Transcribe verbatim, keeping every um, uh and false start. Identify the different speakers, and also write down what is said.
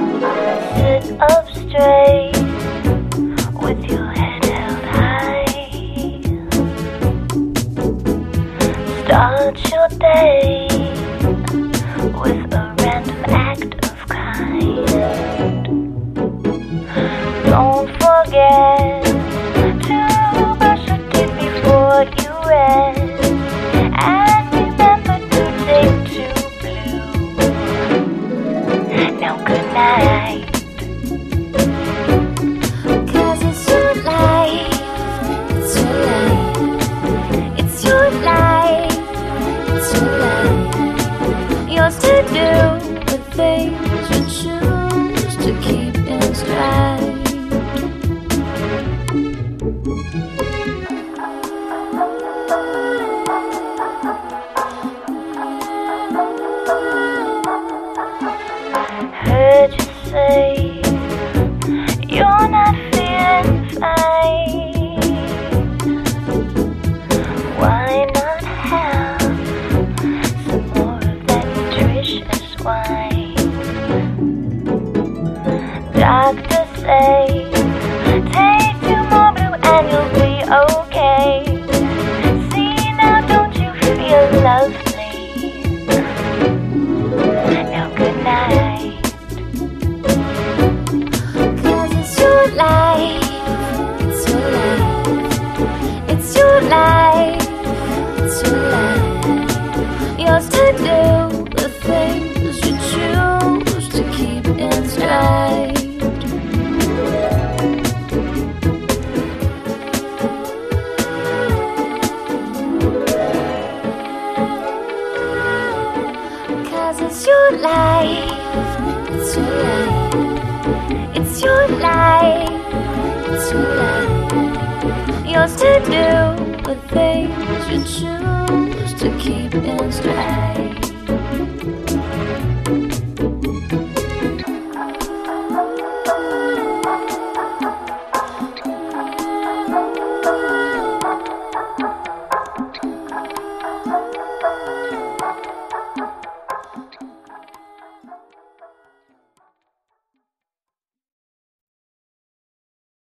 Speaker 1: Sit up straight with your head held high. Start your day with a random act of kind. Don't forget to brush your teeth before you rest, and remember to take two blue. Now good night. Cause it's your life, it's your life, it's your life, it's your life. Yours to do the things you choose to keep in stride. Heard you say you're not feeling fine. Why not have some more of that nutritious wine? Doctors say take two more blue and you'll be okay. See now, don't you feel lovely? Now good night. Cause it's your life, it's your life, it's your life, it's your life. Yours to do the things you choose to keep in stride. Cause it's your life, it's your life, it's your life, it's your life. Yours to do the things you choose to keep in stride.